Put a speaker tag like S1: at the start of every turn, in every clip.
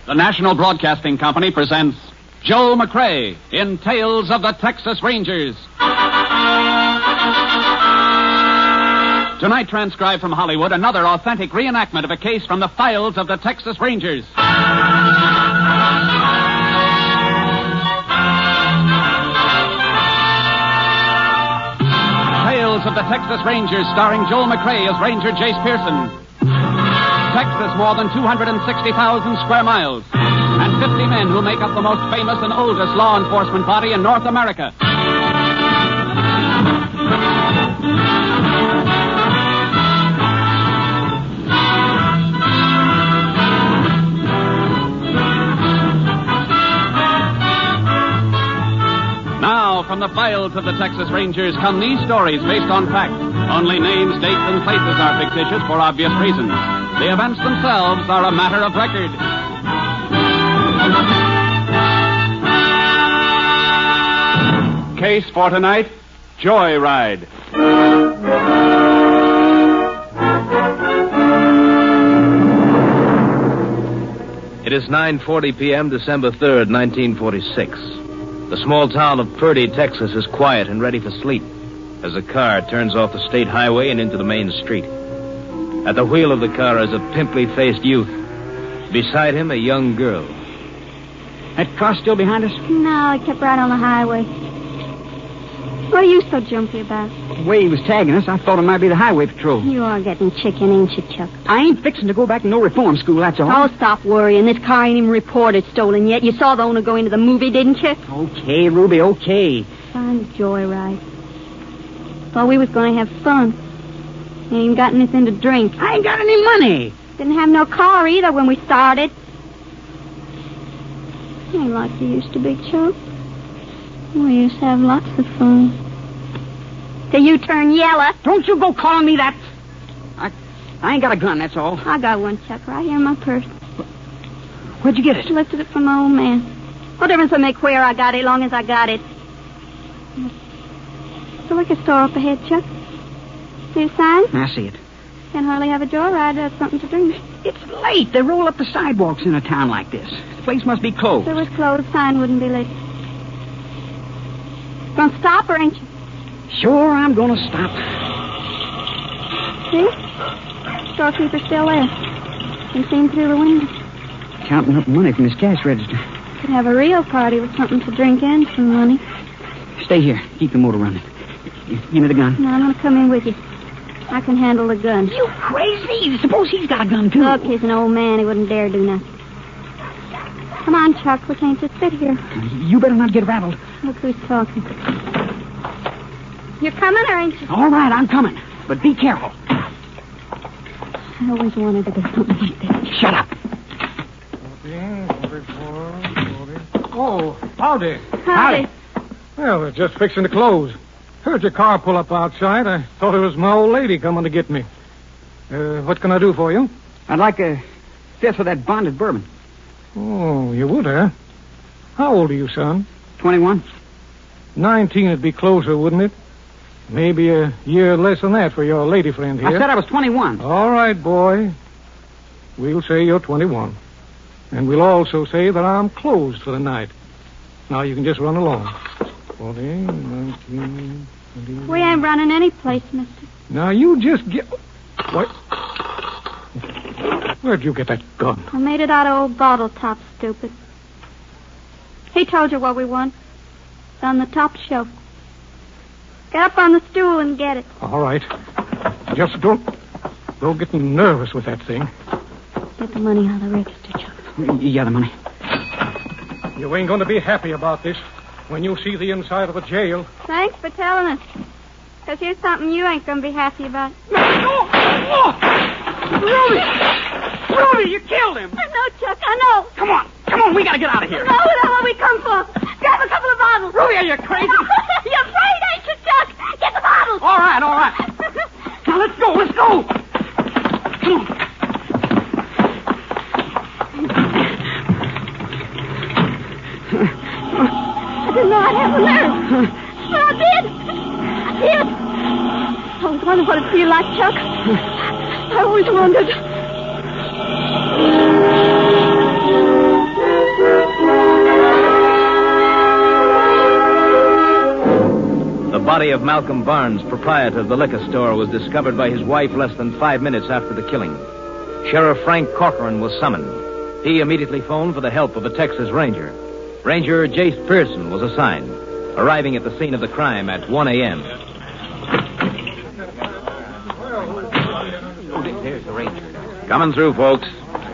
S1: The National Broadcasting Company presents Joe McCrea in Tales of the Texas Rangers. Tonight, transcribed from Hollywood, another authentic reenactment of a case from the files of the Texas Rangers. Tales of the Texas Rangers, starring Joel McCrea as Ranger Jace Pearson. Texas, more than 260,000 square miles, and 50 men who make up the most famous and oldest law enforcement body in North America. Now, from the files of the Texas Rangers come these stories based on fact. Only names, dates, and places are fictitious for obvious reasons. The events themselves are a matter of record. Case for tonight, Joyride.
S2: It is 9:40 p.m., December 3rd, 1946. The small town of Purdy, Texas is quiet and ready for sleep as a car turns off the state highway and into the main street. At the wheel of the car is a pimply-faced youth. Beside him, a young girl.
S3: That car still behind us?
S4: No, it kept right on the highway. What are you so jumpy about?
S3: The way he was tagging us, I thought it might be the highway patrol.
S4: You are getting chicken, ain't you, Chuck?
S3: I ain't fixing to go back to no reform school, that's all.
S4: Oh, stop worrying. This car ain't even reported stolen yet. You saw the owner go into the movie, didn't you?
S3: Okay, Ruby, okay.
S4: Fine joyride. Thought we was going to have fun. You ain't got anything to drink.
S3: I ain't got any money.
S4: Didn't have no car either when we started. Ain't like you used to be, Chuck. We used to have lots of fun. Till you turn yellow.
S3: Don't you go calling me that. I ain't got a gun, that's all.
S4: I got one, Chuck, right here in my purse.
S3: Where'd you get it?
S4: Lifted it from my old man. What difference will it make where I got it, long as I got it? The liquor store up ahead, Chuck. See the sign?
S3: I see it.
S4: Can't hardly have a joyride without something to drink.
S3: It's late. They roll up the sidewalks in a town like this. The place must be closed.
S4: If it was closed, sign wouldn't be lit. Gonna stop or ain't you?
S3: Sure, I'm gonna stop.
S4: See? Storekeeper's still there. Can see him through the window.
S3: Counting up money from his cash register.
S4: Could have a real party with something to drink and some money.
S3: Stay here. Keep the motor running. Give me the gun.
S4: No, I'm gonna come in with you. I can handle the gun.
S3: You crazy? Suppose he's got a gun, too.
S4: Look, he's an old man. He wouldn't dare do nothing. Come on, Chuck. We can't just sit here.
S3: You better not get rattled.
S4: Look who's talking. You're coming or ain't you?
S3: All right, I'm coming. But be careful.
S4: I always wanted to do something like this.
S3: Shut up.
S5: Oh, howdy.
S4: Howdy.
S5: Well, we're just fixing to close. Heard your car pull up outside. I thought it was my old lady coming to get me. What can I do for you?
S3: I'd like a fifth of that bonded bourbon.
S5: Oh, you would, huh? How old are you, son?
S3: 21.
S5: 19 would be closer, wouldn't it? Maybe a year less than that for your lady friend here.
S3: I said I was 21.
S5: All right, boy. We'll say you're 21. And we'll also say that I'm closed for the night. Now you can just run along. 40, 19, 20...
S4: We ain't running any place, mister.
S5: Now you just get... What? Where'd you get that gun?
S4: I made it out of old bottle top, stupid. He told you what we want. It's on the top shelf. Get up on the stool and get it.
S5: All right. Just don't get nervous with that thing.
S4: Get the money out of the register, Chuck.
S3: Yeah, the money.
S5: You ain't going to be happy about this when you see the inside of the jail.
S4: Thanks for telling us. Because here's something you ain't going to be happy about.
S3: Ruby! Ruby, you killed him!
S4: I know, Chuck, I know.
S3: Come on, we gotta get out of here.
S4: No, that's what we come for. Grab a couple of bottles.
S3: Ruby, are you crazy?
S4: You're afraid, ain't you, Chuck? Get the bottles.
S3: All right. Now, let's go. Come on.
S4: I didn't know I'd have the nerve. But I did. I was wondering what it'd feel like, Chuck. I always wondered.
S2: body of Malcolm Barnes, proprietor of the liquor store, was discovered by his wife less than 5 minutes after the killing. Sheriff Frank Corcoran was summoned. He immediately phoned for the help of a Texas Ranger. Ranger Jace Pearson was assigned, arriving at the scene of the crime at 1 a.m.
S1: There's the Ranger.
S2: Coming through, folks.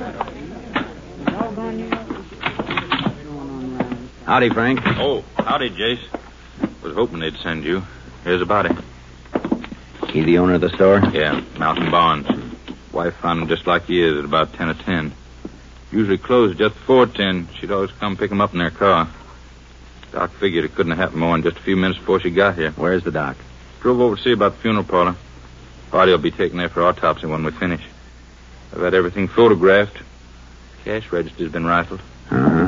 S2: Howdy, Frank.
S6: Oh, howdy, Jace. Was hoping they'd send you. Here's a body.
S2: He the owner of the store?
S6: Yeah, Malcolm Barnes. Wife found him just like he is at about 10 of 10. Usually closed just before 10. She'd always come pick him up in their car. Doc figured it couldn't have happened more than just a few minutes before she got here.
S2: Where's the doc?
S6: Drove over to see about the funeral parlor. Body will be taken there for autopsy when we finish. I've had everything photographed. Cash register's been rifled.
S2: Uh-huh.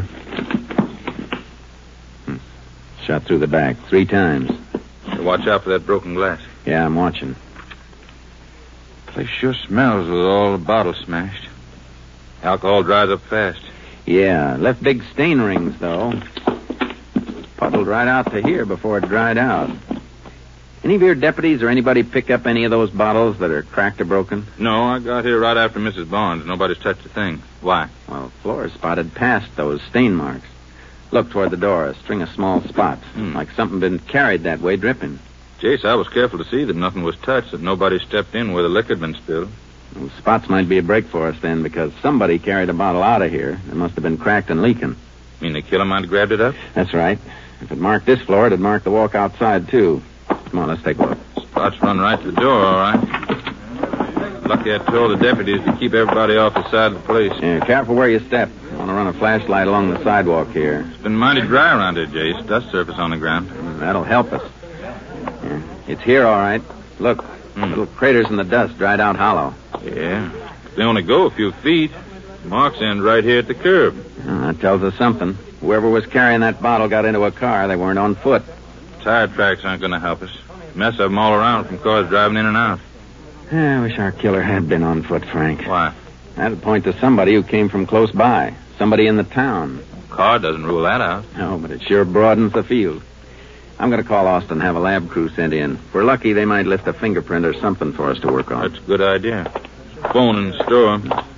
S2: Shot through the back 3 times.
S6: So watch out for that broken glass.
S2: Yeah, I'm watching.
S6: Place sure smells with all the bottles smashed. Alcohol dries up fast.
S2: Yeah, left big stain rings, though. Puddled right out to here before it dried out. Any of your deputies or anybody pick up any of those bottles that are cracked or broken?
S6: No, I got here right after Mrs. Barnes. Nobody's touched a thing. Why?
S2: Well, floor spotted past those stain marks. Look toward the door, a string of small spots. Like something been carried that way, dripping.
S6: Jace, I was careful to see that nothing was touched, that nobody stepped in where the liquor had been spilled.
S2: Those spots might be a break for us then, because somebody carried a bottle out of here. It must have been cracked and leaking.
S6: Mean the killer might have grabbed it up?
S2: That's right. If it marked this floor, it'd mark the walk outside, too. Come on, let's take a look.
S6: Spots run right to the door, all right. Lucky I told the deputies to keep everybody off the side of the place.
S2: Yeah, careful where you step. I want to run a flashlight along the sidewalk here.
S6: It's been mighty dry around here, Jace. Dust surface on the ground.
S2: That'll help us. Yeah, it's here, all right. Look, little craters in the dust, dried out hollow.
S6: Yeah. They only go a few feet. Marks end right here at the curb.
S2: That tells us something. Whoever was carrying that bottle got into a car. They weren't on foot.
S6: Tire tracks aren't going to help us. Mess of them all around from cars driving in and out.
S2: I wish our killer had been on foot, Frank.
S6: Why?
S2: That'd point to somebody who came from close by. Somebody in the town.
S6: Car doesn't rule that out.
S2: No, but it sure broadens the field. I'm going to call Austin and have a lab crew sent in. If we're lucky, they might lift a fingerprint or something for us to work on.
S6: That's a good idea. Phone in the store.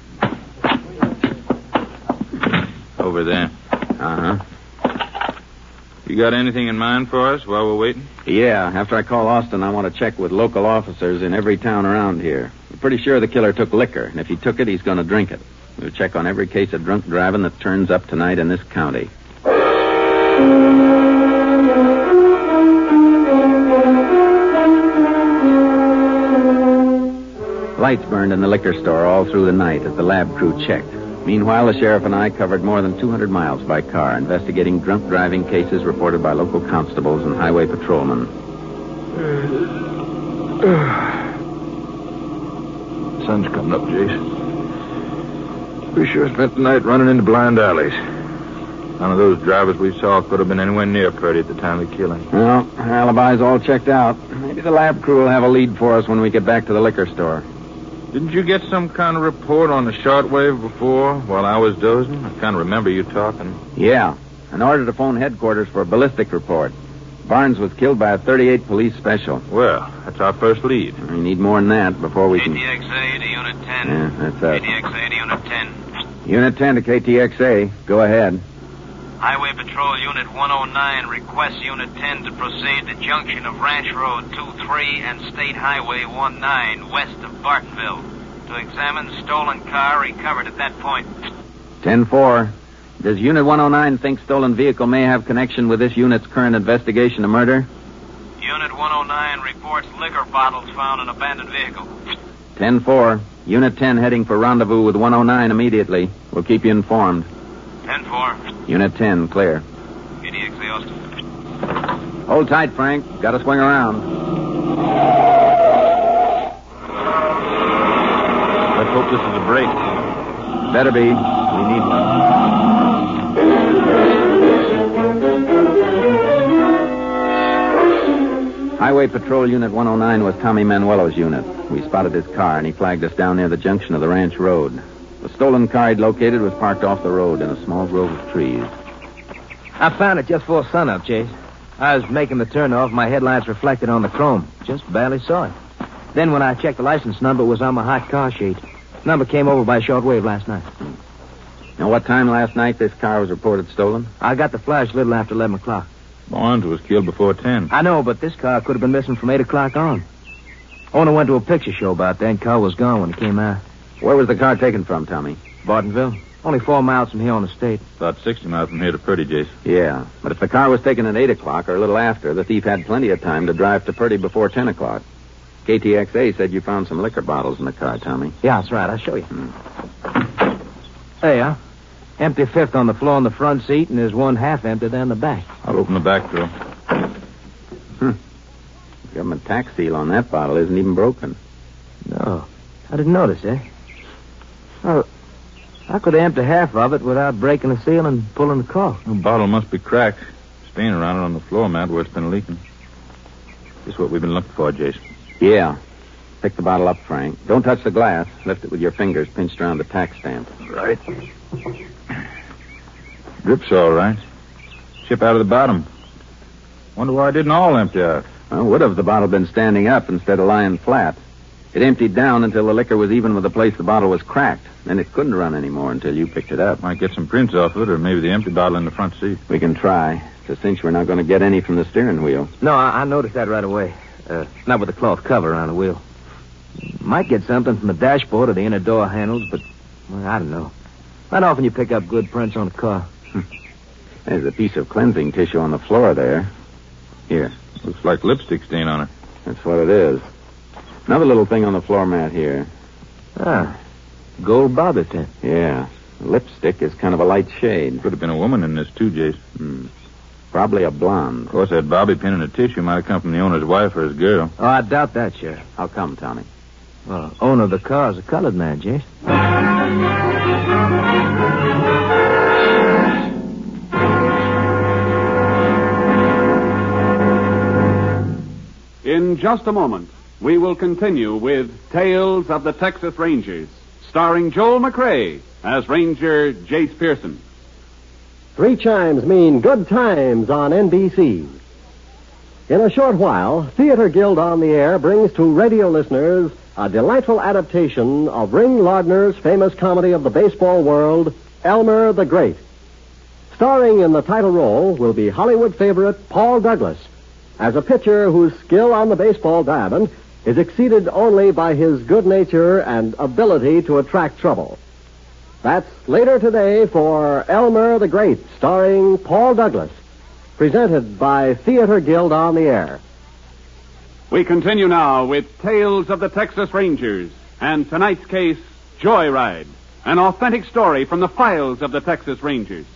S6: Over there.
S2: Uh-huh.
S6: You got anything in mind for us while we're waiting?
S2: Yeah, after I call Austin, I want to check with local officers in every town around here. I'm pretty sure the killer took liquor, and if he took it, he's going to drink it. We'll check on every case of drunk driving that turns up tonight in this county. Lights burned in the liquor store all through the night as the lab crew checked. Meanwhile, the sheriff and I covered more than 200 miles by car, investigating drunk driving cases reported by local constables and highway patrolmen.
S6: Sun's coming up, Jace. We sure spent the night running into blind alleys. None of those drivers we saw could have been anywhere near Purdy at the time of the killing.
S2: Well, alibi's all checked out. Maybe the lab crew will have a lead for us when we get back to the liquor store.
S6: Didn't you get some kind of report on the shortwave before while I was dozing? I kind of remember you talking.
S2: Yeah. An order to phone headquarters for a ballistic report. Barnes was killed by a 38 police special.
S6: Well, that's our first lead.
S2: We need more than that before we can...
S7: KTXA to Unit 10.
S2: Yeah, that's us.
S7: KTXA to Unit 10.
S2: Unit 10 to KTXA. Go ahead.
S7: Highway Patrol Unit 109 requests Unit 10 to proceed to junction of Ranch Road 23 and State Highway 19 west of Bartonville to examine stolen car recovered at that point.
S2: 10-4. Does Unit 109 think stolen vehicle may have connection with this unit's current investigation of murder?
S7: Unit 109 reports liquor bottles found in abandoned vehicle.
S2: 10-4. Unit 10 heading for rendezvous with 109 immediately. We'll keep you informed.
S7: 10-4.
S2: Unit 10, clear.
S7: KTXA Austin.
S2: Hold tight, Frank. Got to swing around.
S6: Let's hope this is a break.
S2: Better be. We need one. Highway Patrol Unit 109 was Tommy Manuelo's unit. We spotted his car, and he flagged us down near the junction of the ranch road. The stolen car he'd located was parked off the road in a small grove of trees. I found it just before sunup, Chase. I was making the turnoff. My headlights reflected on the chrome. Just barely saw it. Then when I checked the license number, it was on my hot car sheet. Number came over by shortwave last night.
S8: Now, what time last night this car was reported stolen?
S2: I got the flash a little after 11 o'clock.
S6: Barnes was killed before 10.
S2: I know, but this car could have been missing from 8 o'clock on. Owner went to a picture show about that, and car was gone when he came out.
S8: Where was the car taken from, Tommy?
S2: Bartonville. Only 4 miles from here on the state.
S6: About 60 miles from here to Purdy, Jason.
S8: Yeah, but if the car was taken at 8 o'clock or a little after, the thief had plenty of time to drive to Purdy before 10 o'clock. KTXA said you found some liquor bottles in the car, Tommy.
S2: Yeah, that's right. I'll show you. There you are. Empty fifth on the floor in the front seat, and there's one half empty there in the back.
S6: I'll open the back door.
S8: Government tax seal on that bottle isn't even broken.
S2: No. I didn't notice, eh? Well, I could empty half of it without breaking the seal and pulling the cork.
S6: The bottle must be cracked. Stain around it on the floor mat where it's been leaking. This is what we've been looking for, Jason.
S8: Yeah. Pick the bottle up, Frank. Don't touch the glass. Lift it with your fingers pinched around the tax stamp.
S6: Right. Drip's all right. Chip out of the bottom. Wonder why it didn't all empty out.
S8: Well, would have if the bottle been standing up instead of lying flat. It emptied down until the liquor was even with the place the bottle was cracked. Then it couldn't run anymore until you picked it up.
S6: Might get some prints off of it, or maybe the empty bottle in the front seat.
S8: We can try. It's a cinch we're not going to get any from the steering wheel.
S2: No, I noticed that right away. Not with the cloth cover around the wheel. Might get something from the dashboard or the inner door handles, but well, I don't know. Not often you pick up good prints on a car.
S8: There's a piece of cleansing tissue on the floor there. Here.
S6: Looks like lipstick stain on it.
S8: That's what it is. Another little thing on the floor mat here.
S2: Ah, gold bobby pin.
S8: Yeah. The lipstick is kind of a light shade.
S6: Could have been a woman in this, too, Jason.
S8: Probably a blonde.
S6: Of course, that bobby pin in the tissue might have come from the owner's wife or his girl.
S2: Oh, I doubt that, Sheriff.
S8: How come, Tommy?
S2: Well, owner of the car is a colored man, Jason.
S1: In just a moment, we will continue with Tales of the Texas Rangers, starring Joel McRae as Ranger Jace Pearson.
S9: 3 chimes mean good times on NBC. In a short while, Theater Guild on the Air brings to radio listeners a delightful adaptation of Ring Lardner's famous comedy of the baseball world, Elmer the Great. Starring in the title role will be Hollywood favorite Paul Douglas, as a pitcher whose skill on the baseball diamond is exceeded only by his good nature and ability to attract trouble. That's later today for Elmer the Great, starring Paul Douglas, presented by Theater Guild on the Air.
S1: We continue now with Tales of the Texas Rangers and tonight's case, Joyride, an authentic story from the files of the Texas Rangers.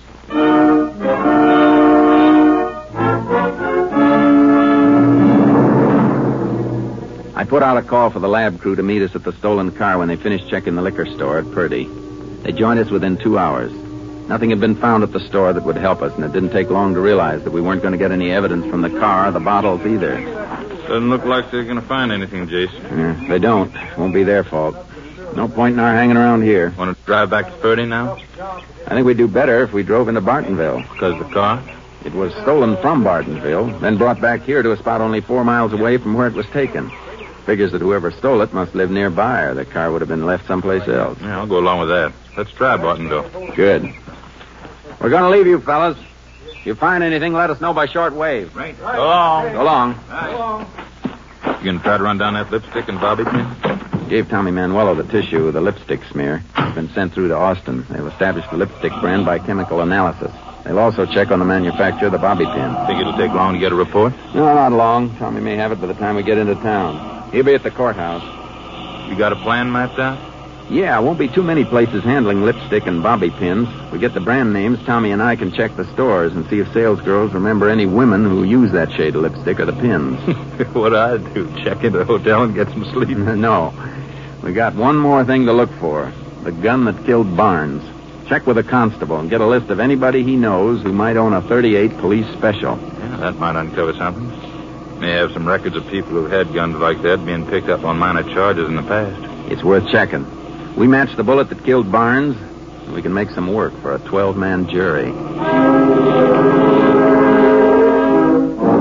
S8: I put out a call for the lab crew to meet us at the stolen car when they finished checking the liquor store at Purdy. They joined us within 2 hours. Nothing had been found at the store that would help us, and it didn't take long to realize that we weren't going to get any evidence from the car or the bottles either.
S6: Doesn't look like they're going to find anything, Jason.
S8: They don't. Won't be their fault. No point in our hanging around here.
S6: Want to drive back to Purdy now?
S8: I think we'd do better if we drove into Bartonville.
S6: Because the car?
S8: It was stolen from Bartonville, then brought back here to a spot only 4 miles away from where it was taken. Figures that whoever stole it must live nearby, or the car would have been left someplace else.
S6: Yeah, I'll go along with that. Let's try Bartonville.
S8: Good. We're going to leave you, fellas. If you find anything, let us know by short wave.
S6: Right. Go along.
S8: Go along.
S6: You going to try to run down that lipstick and bobby pin?
S8: Gave Tommy Manuelo the tissue of the lipstick smear. It's been sent through to Austin. They'll establish the lipstick brand by chemical analysis. They'll also check on the manufacturer of the bobby pin.
S6: Think it'll take long to get a report?
S8: No, not long. Tommy may have it by the time we get into town. He'll be at the courthouse.
S6: You got a plan mapped out?
S8: Yeah, won't be too many places handling lipstick and bobby pins. We get the brand names, Tommy and I can check the stores and see if salesgirls remember any women who use that shade of lipstick or the pins.
S6: What'd I do? Check into the hotel and get some sleep?
S8: No. We got one more thing to look for. The gun that killed Barnes. Check with a constable and get a list of anybody he knows who might own a .38 police special.
S6: Yeah, that might uncover something. May have some records of people who've had guns like that being picked up on minor charges in the past.
S8: It's worth checking. We match the bullet that killed Barnes, and we can make some work for a 12-man jury.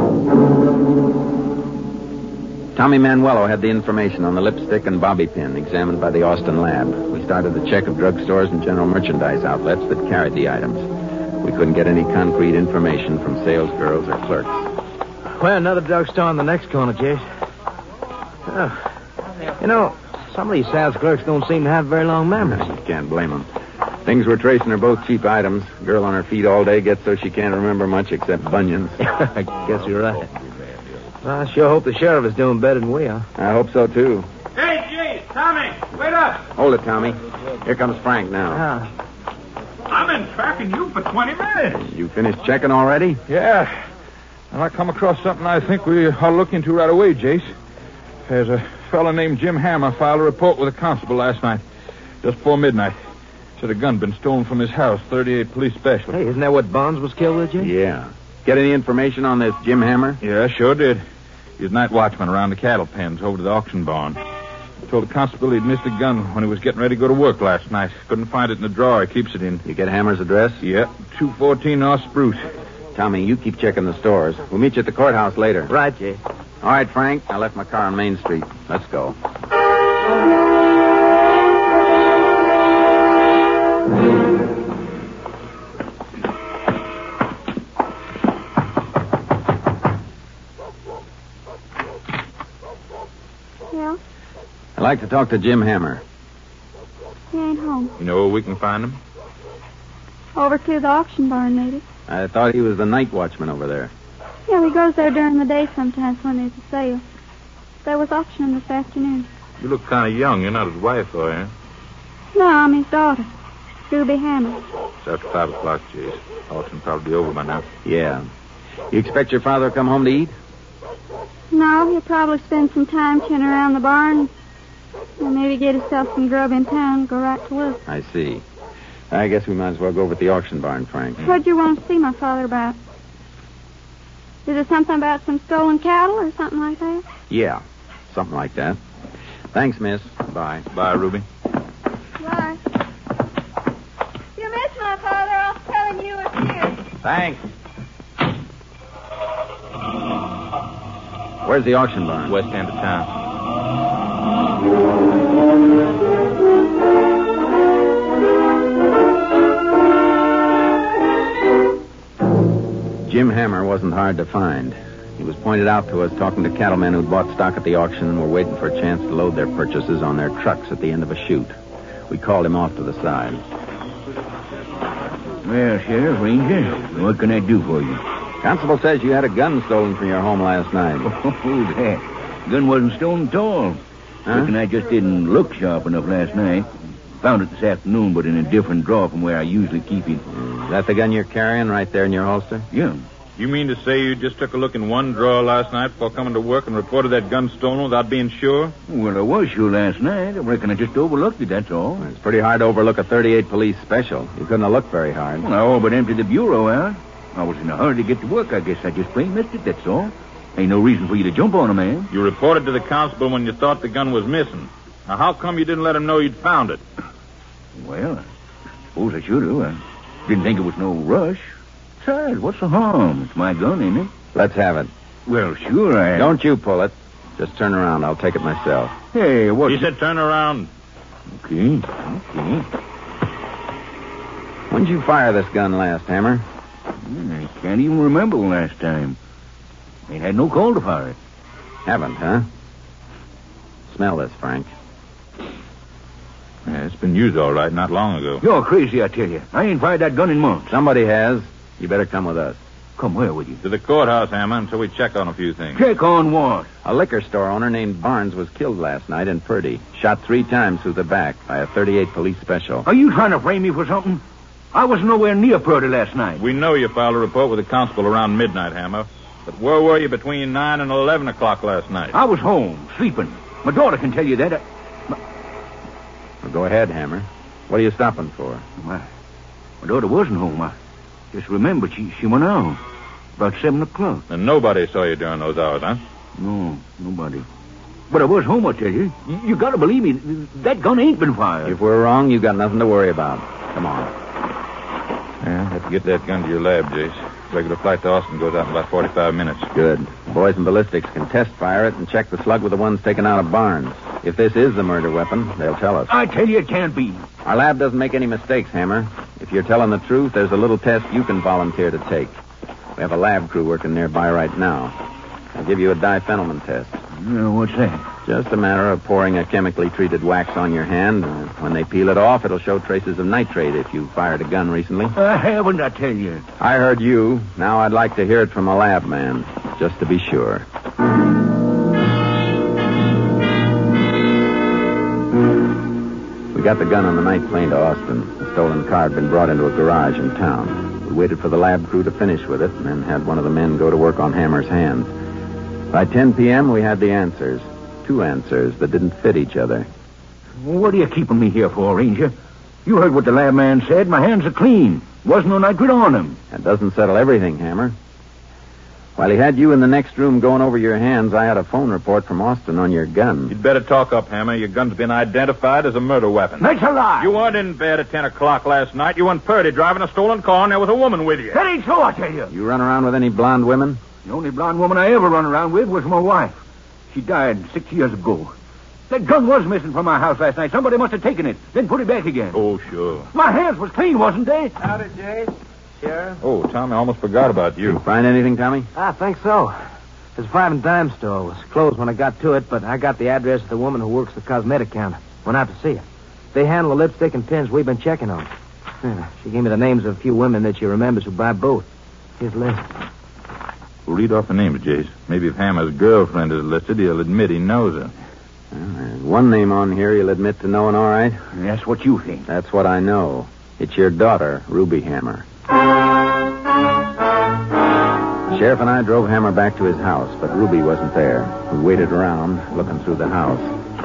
S8: Tommy Manuelo had the information on the lipstick and bobby pin examined by the Austin lab. We started the check of drugstores and general merchandise outlets that carried the items. We couldn't get any concrete information from sales girls or clerks.
S2: Well, another drugstore on the next corner, Jace. Oh. Some of these sales clerks don't seem to have very long memories.
S8: You can't blame them. Things we're tracing are both cheap items. Girl on her feet all day gets so she can't remember much except bunions.
S2: I guess you're right. Well, I sure hope the sheriff is doing better than we are.
S8: I hope so, too.
S3: Hey, Jay, Tommy, wait up.
S8: Hold it, Tommy. Here comes Frank now.
S3: I've been tracking you for 20 minutes.
S8: You finished checking already?
S6: Yeah. And I come across something I think we ought to look into right away, Jace. There's a fellow named Jim Hammer filed a report with a constable last night, just before midnight. Said a gun been stolen from his house, 38 Police Special.
S2: Hey, isn't that what Bonds was killed with, Jim?
S8: Yeah. Get any information on this Jim Hammer?
S6: Yeah, sure did. He's night watchman around the cattle pens over to the auction barn. Told the constable he'd missed a gun when he was getting ready to go to work last night. Couldn't find it in the drawer he keeps it in.
S8: You get Hammer's address?
S6: Yeah, 214 North Spruce.
S8: Tommy, you keep checking the stores. We'll meet you at the courthouse later.
S2: Right, Jay.
S8: All right, Frank. I left my car on Main Street. Let's go.
S4: Yeah?
S8: I'd like to talk to Jim Hammer.
S4: He ain't home.
S6: You know where we can find him?
S4: Over to the auction barn, maybe.
S8: I thought he was the night watchman over there.
S4: Yeah, he goes there during the day sometimes when there's a sale. There was auctioning this afternoon.
S6: You look kind of young. You're not his wife, are you?
S4: No, I'm his daughter, Ruby Hammer.
S6: It's after 5 o'clock, Jace. Auction probably over by now.
S8: Yeah. You expect your father to come home to eat?
S4: No, he'll probably spend some time chewing around the barn and maybe get himself some grub in town and go right to work.
S8: I see. I guess we might as well go over to the auction barn, Frank.
S4: What'd you want to see my father about? Is it something about some stolen cattle or something like that?
S8: Yeah, something like that. Thanks, miss. Bye.
S6: Bye, Ruby.
S4: Bye. If you miss my father, I'll tell him you were here.
S8: Thanks. Where's the auction barn?
S6: West end of town.
S8: Jim Hammer wasn't hard to find. He was pointed out to us talking to cattlemen who'd bought stock at the auction and were waiting for a chance to load their purchases on their trucks at the end of a chute. We called him off to the side.
S10: Well, Sheriff, Ranger, what can I do for you?
S8: Constable says you had a gun stolen from your home last night.
S10: Oh, that gun wasn't stolen at all.
S8: Huh?
S10: Reckon I just didn't look sharp enough last night. Found it this afternoon, but in a different drawer from where I usually keep it.
S8: Is that the gun you're carrying right there in your holster?
S10: Yeah.
S6: You mean to say you just took a look in one drawer last night before coming to work and reported that gun stolen without being sure?
S10: Well, I was sure last night. I reckon I just overlooked it, that's all.
S8: It's pretty hard to overlook a 38 Police Special. You couldn't have looked very hard.
S10: Well, I all but emptied the bureau out. I was in a hurry to get to work. I guess I just plain missed it, that's all. Ain't no reason for you to jump on a man.
S6: You reported to the constable when you thought the gun was missing. Now, how come you didn't let him know you'd found it?
S10: Well, I suppose I should have. I didn't think it was no rush. Besides, what's the harm? It's my gun, ain't it?
S8: Let's have it.
S10: Well, sure, I...
S8: Don't you pull it. Just turn around. I'll take it myself.
S10: Hey, what...
S6: He said turn around.
S10: Okay.
S8: When did you fire this gun last, Hammer?
S10: I can't even remember the last time. Ain't had no call to fire it.
S8: Haven't, huh? Smell this, Frank.
S6: Yeah, it's been used all right not long ago.
S10: You're crazy, I tell you. I ain't fired that gun in months.
S8: Somebody has. You better come with us.
S10: Come where with you?
S6: To the courthouse, Hammer, until we check on a few things.
S10: Check on what?
S8: A liquor store owner named Barnes was killed last night in Purdy. Shot 3 times through the back by a 38 Police Special.
S10: Are you trying to frame me for something? I was nowhere near Purdy last night.
S6: We know you filed a report with the constable around midnight, Hammer. But where were you between 9 and 11 o'clock last night?
S10: I was home, sleeping. My daughter can tell you that.
S8: Well, go ahead, Hammer. What are you stopping for?
S10: My daughter wasn't home. I just remembered she went out about 7 o'clock.
S6: And nobody saw you during those hours, huh?
S10: No, nobody. But I was home, I tell you. You gotta believe me. That gun ain't been fired.
S8: If we're wrong, you got nothing to worry about. Come on.
S6: Yeah, have to get that gun to your lab, Jace. Regular flight to Austin goes out in about 45 minutes.
S8: Good. The boys in ballistics can test fire it and check the slug with the ones taken out of barns. If this is the murder weapon, they'll tell us.
S10: I tell you, it can't be.
S8: Our lab doesn't make any mistakes, Hammer. If you're telling the truth, there's a little test you can volunteer to take. We have a lab crew working nearby right now. I'll give you a diphenylman test.
S10: What's that?
S8: Just a matter of pouring a chemically treated wax on your hand. When they peel it off, it'll show traces of nitrate if you fired a gun recently.
S10: I haven't, I tell you.
S8: I heard you. Now I'd like to hear it from a lab man, just to be sure. We got the gun on the night plane to Austin. The stolen car had been brought into a garage in town. We waited for the lab crew to finish with it and then had one of the men go to work on Hammer's hands. By 10 p.m., we had the answers. 2 answers that didn't fit each other.
S10: What are you keeping me here for, Ranger? You heard what the lab man said. My hands are clean. Wasn't no nitrate on them.
S8: That doesn't settle everything, Hammer. While he had you in the next room going over your hands, I had a phone report from Austin on your gun.
S6: You'd better talk up, Hammer. Your gun's been identified as a murder weapon.
S10: That's a lie.
S6: You weren't in bed at 10 o'clock last night. You and Purdy driving a stolen car, and there was a woman with you.
S10: That ain't so, I tell you.
S8: You run around with any blonde women?
S10: The only blonde woman I ever run around with was my wife. She died 6 years ago. That gun was missing from my house last night. Somebody must have taken it, then put it back again.
S6: Oh, sure.
S10: My hands was clean, wasn't they?
S11: Howdy, Jase. Sheriff.
S6: Oh, Tommy, I almost forgot about you.
S8: Find anything, Tommy?
S2: I think so. It's a 5 and dime store. It was closed when I got to it, but I got the address of the woman who works the cosmetic counter. Went out to see her. They handle the lipstick and pins we've been checking on. She gave me the names of a few women that she remembers who buy both. Here's the list.
S6: We'll read off the names, Jace. Maybe if Hammer's girlfriend is listed, he'll admit he knows her.
S8: Well, there's one name on here you'll admit to knowing, all right?
S10: That's what you think.
S8: That's what I know. It's your daughter, Ruby Hammer. The sheriff and I drove Hammer back to his house, but Ruby wasn't there. We waited around, looking through the house.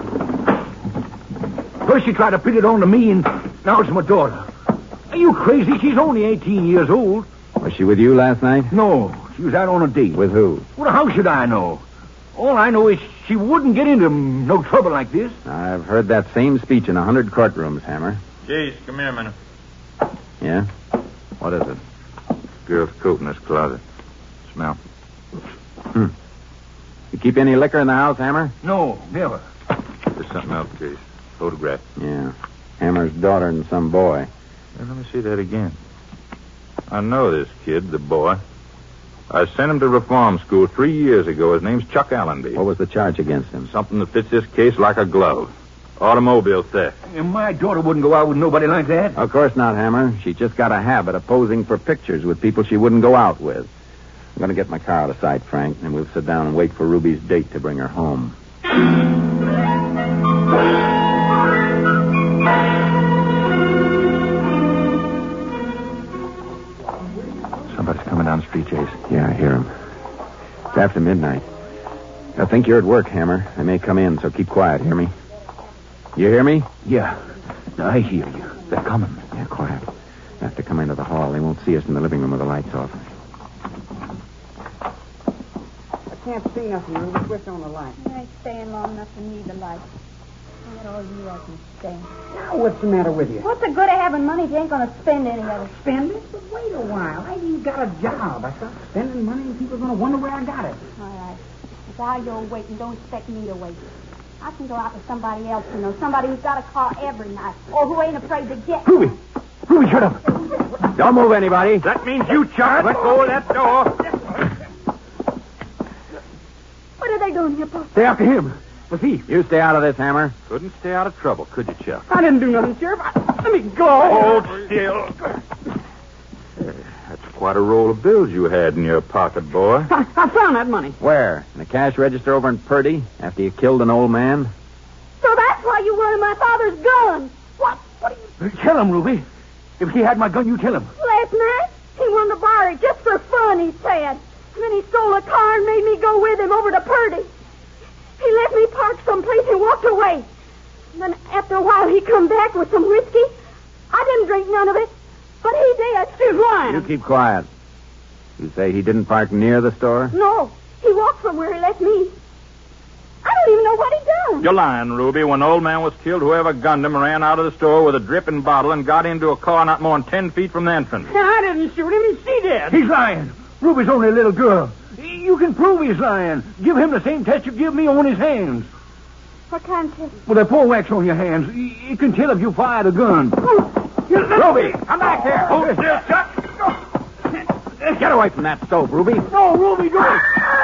S10: First you tried to pin it on to me, and now it's my daughter. Are you crazy? She's only 18 years old.
S8: Was she with you last night?
S10: No, she was out on a date.
S8: With who?
S10: Well, how should I know? All I know is she wouldn't get into no trouble like this.
S8: I've heard that same speech in 100 courtrooms, Hammer.
S6: Jace, come here a minute.
S8: Yeah? What is it?
S6: Girl's coat in this closet. Smell.
S8: You keep any liquor in the house, Hammer?
S10: No, never.
S6: There's something else, Jace. Photograph.
S8: Yeah. Hammer's daughter and some boy.
S6: Let me see that again. I know this kid, the boy. I sent him to reform school 3 years ago. His name's Chuck Allenby.
S8: What was the charge against him?
S6: Something that fits this case like a glove. Automobile theft.
S10: And my daughter wouldn't go out with nobody like that.
S8: Of course not, Hammer. She just got a habit of posing for pictures with people she wouldn't go out with. I'm going to get my car out of sight, Frank, and we'll sit down and wait for Ruby's date to bring her home.
S10: Somebody's coming down the street, Chase.
S8: Yeah, I hear him. It's after midnight. I think you're at work, Hammer. They may come in, so keep quiet. Hear me? You hear me?
S10: Yeah, I hear you. They're coming.
S8: Yeah, quiet. They have to come into the hall. They won't see us in the living room with the lights off.
S11: I can't see nothing. Ruby. Switch on the light.
S4: I ain't staying long enough to need the light. Not all you I can stand.
S11: Now, what's the matter with you?
S4: What's the good of having money if you ain't going to spend any of it?
S11: Spend it? But wait a while. I ain't got a job. I start spending money and people are going to wonder where I got it.
S4: All right. While you're waiting, don't expect me to wait. I can go out with somebody else, you know, somebody who's got a car every night, or who ain't afraid to get
S10: Ruby!
S4: one.
S10: Ruby, shut up.
S8: Don't move anybody.
S6: That means you, Chuck. Let go of that door.
S4: What are they doing here, Paul?
S10: Stay after him. The thief.
S8: You stay out of this, Hammer.
S6: Couldn't stay out of trouble, could you, Chuck?
S11: I didn't do nothing, Sheriff. Let me go.
S6: Hold still. That's quite a roll of bills you had in your pocket, boy.
S11: I found that money.
S8: Where? In the cash register over in Purdy? After you killed an old man?
S4: So that's why you wanted my father's gun. What are you...
S10: Tell him, Ruby. If he had my gun, you tell him.
S4: Last night, he wanted to borrow it just for fun, he said. And then he stole a car and made me go with him over to Purdy. He left me parked someplace and walked away. And then after a while, he come back with some whiskey. I didn't drink none of it, but he did.
S11: She's lying.
S8: You keep quiet. You say he didn't park near the store?
S4: No, he walked from where he left me. I don't even know what he done.
S6: You're lying, Ruby. When the old man was killed, whoever gunned him ran out of the store with a dripping bottle and got into a car not more than 10 feet from the entrance.
S11: I didn't shoot him. She did.
S10: He's lying. Ruby's only a little girl. You can prove he's lying. Give him the same test you give me on his hands.
S4: What kind of test?
S10: With that pole wax on your hands, it can tell if you fired a gun.
S1: Ruby, come back here. Hold still, Chuck. Get away from that stove, Ruby.
S10: No, Ruby, don't.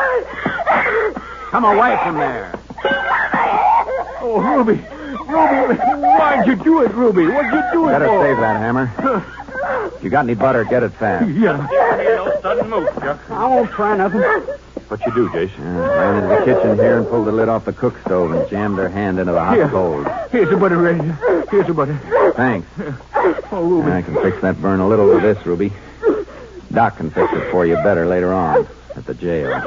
S1: Come away from there.
S10: Oh, Ruby, why'd you do it, Ruby? What'd you do it
S8: Better
S10: for?
S8: save that hammer. If you got any butter, get it fast.
S10: Yeah.
S6: No sudden move, Chuck.
S10: I won't try nothing.
S6: What you do, Jason?
S8: Ran into the kitchen here and pulled the lid off the cook stove and jammed her hand into the hot coals.
S10: Here's the butter, Ray. Here's the butter.
S8: Thanks.
S10: Oh, Ruby.
S8: I can fix that burn a little with this, Ruby. Doc can fix it for you better later on at the jail.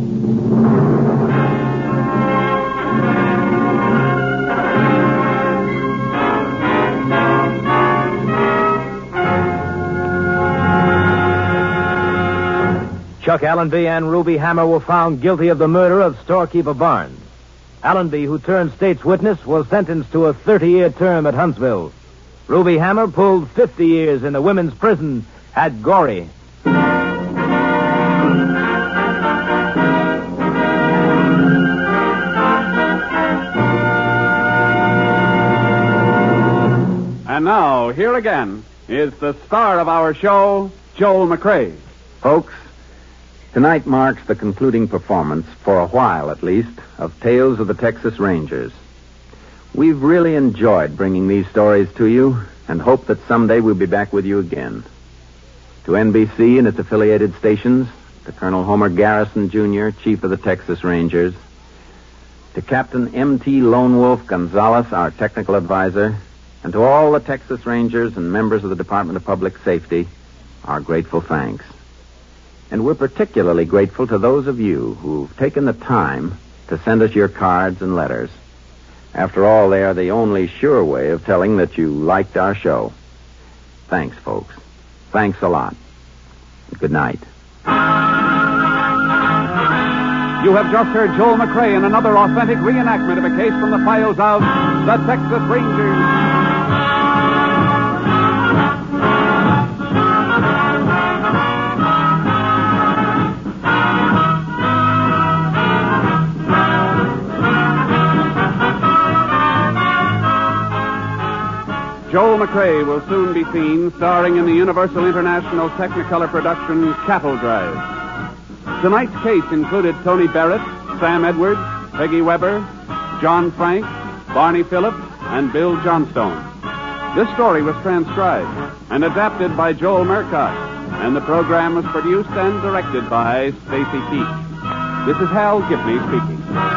S2: Chuck Allenby and Ruby Hammer were found guilty of the murder of storekeeper Barnes. Allenby, who turned state's witness, was sentenced to a 30-year term at Huntsville. Ruby Hammer pulled 50 years in the women's prison at Goree.
S1: And now, here again is the star of our show, Joel McCrea.
S8: Folks, tonight marks the concluding performance, for a while at least, of Tales of the Texas Rangers. We've really enjoyed bringing these stories to you and hope that someday we'll be back with you again. To NBC and its affiliated stations, to Colonel Homer Garrison, Jr., Chief of the Texas Rangers, to Captain M.T. Lone Wolf Gonzalez, our technical advisor, and to all the Texas Rangers and members of the Department of Public Safety, our grateful thanks. And we're particularly grateful to those of you who've taken the time to send us your cards and letters. After all, they are the only sure way of telling that you liked our show. Thanks, folks. Thanks a lot. Good night.
S1: You have just heard Joel McCrea in another authentic reenactment of a case from the files of the Texas Rangers. Joel McCrea will soon be seen starring in the Universal International Technicolor production Cattle Drive. Tonight's case included Tony Barrett, Sam Edwards, Peggy Weber, John Frank, Barney Phillips, and Bill Johnstone. This story was transcribed and adapted by Joel Murcott, and the program was produced and directed by Stacy Keach. This is Hal Gibney speaking.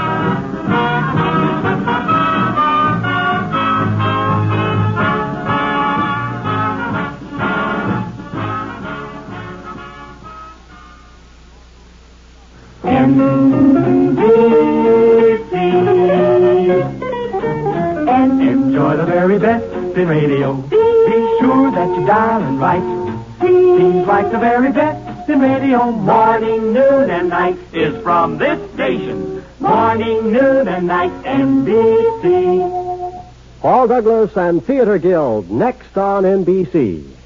S12: Enjoy the very best in radio. Be sure that you dial it right. Seems like the very best in radio. Morning, noon, and night is from this station. Morning, noon, and night, NBC.
S9: Paul Douglas and Theater Guild, next on NBC.